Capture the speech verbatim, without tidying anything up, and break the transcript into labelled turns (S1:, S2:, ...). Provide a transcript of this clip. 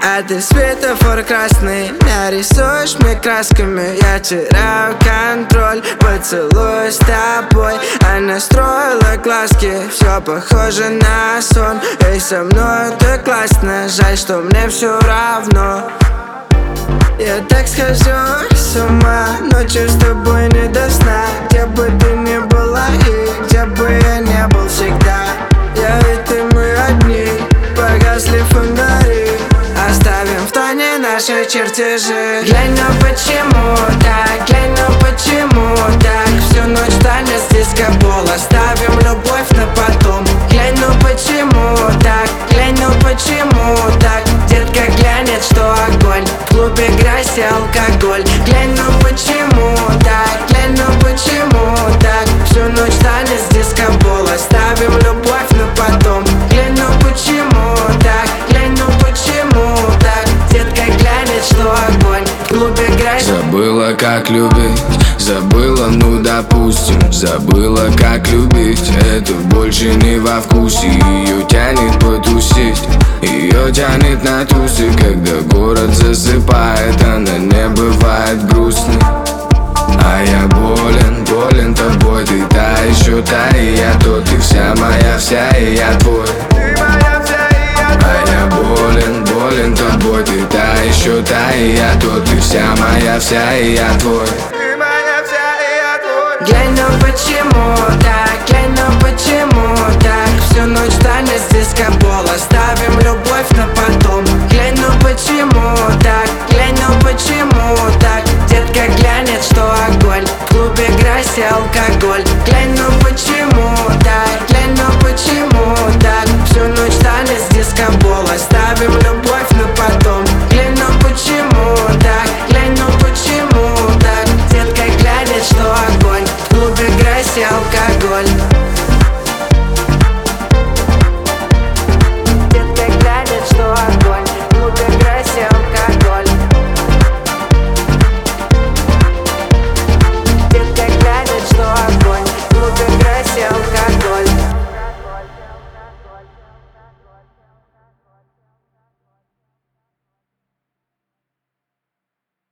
S1: А ты светофор красный нарисуешь мне красками. Я теряю контроль, поцелуй с тобой. Она строила глазки, все похоже на сон. И со мной ты классно, жаль, что мне все равно. Я так схожу с ума, ночью с тобой не до сна. Где бы ты ни была и где бы я не был всегда. Я и ты, мы одни, погасли фонари. Оставим в тайне наши чертежи. Глянь, ну почему так, глянь, ну почему так. Всю ночь танец диско-бол, оставим любовь на потом. Глянь, ну почему так, глянь, ну почему так. Детка глянет, что огонь, в клубе грязь и алкоголь. Глянь, ну почему так, глянь, ну почему так. Всю ночь танец диско-бол, оставим любовь на потом. Глянь, ну почему так, глянь, ну почему так. Детка глянет, что огонь, в клубе грязь.
S2: Забыла, как любить, забыла, ну допустим. Забыла, как любить, это больше не во вкусе. Ее тянет потусить, ее тянет на тусы. Когда город засыпает, она не бывает грустной. А я болен, болен тобой. Ты та еще та, и я тот. Ты вся моя вся, и я твой. А я болен, болен тобой. Ты та еще та, и я тот. Ты вся моя вся, и я твой.
S1: Глянь, ну почему так, глянь, ну почему так. Всю ночь танец диско-бол, оставим любовь на потом. Глянь, ну почему так, глянь, ну почему так. Детка глянет, что огонь, в клубе грязь и алкоголь. Глянь, ну почему так, глянь, ну почему так. Всю ночь танец диско-бол, оставим любовь на потом. Глянь, ну почему так, глянь, ну почему так. Детка глянет, что огонь, в клубе грязь и алкоголь.